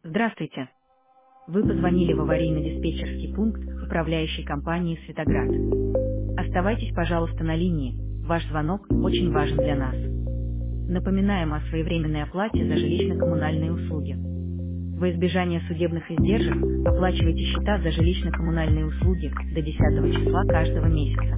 Здравствуйте. Вы позвонили в аварийно-диспетчерский пункт управляющей компании «Светоград». Оставайтесь, пожалуйста, на линии. Ваш звонок очень важен для нас. Напоминаем о своевременной оплате за жилищно-коммунальные услуги. Во избежание судебных издержек оплачивайте счета за жилищно-коммунальные услуги до 10 числа каждого месяца.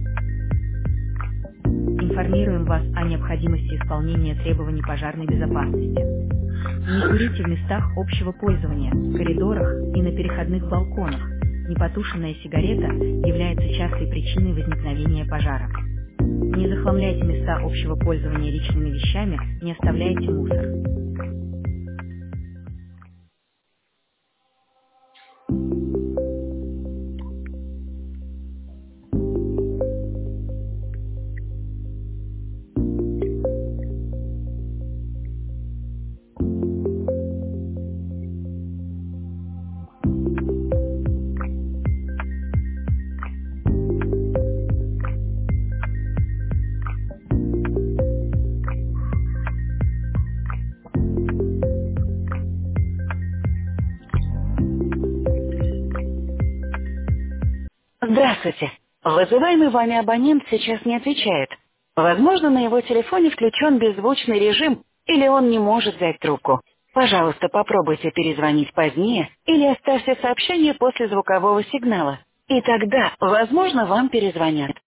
Информируем вас о необходимости исполнения требований пожарной безопасности. Не курите в местах общего пользования, в коридорах и на переходных балконах. Непотушенная сигарета является частой причиной возникновения пожара. Не захламляйте места общего пользования личными вещами, не оставляйте мусор. Здравствуйте. Вызываемый вами абонент сейчас не отвечает. Возможно, на его телефоне включен беззвучный режим, или он не может взять трубку. Пожалуйста, попробуйте перезвонить позднее или оставьте сообщение после звукового сигнала. И тогда, возможно, вам перезвонят.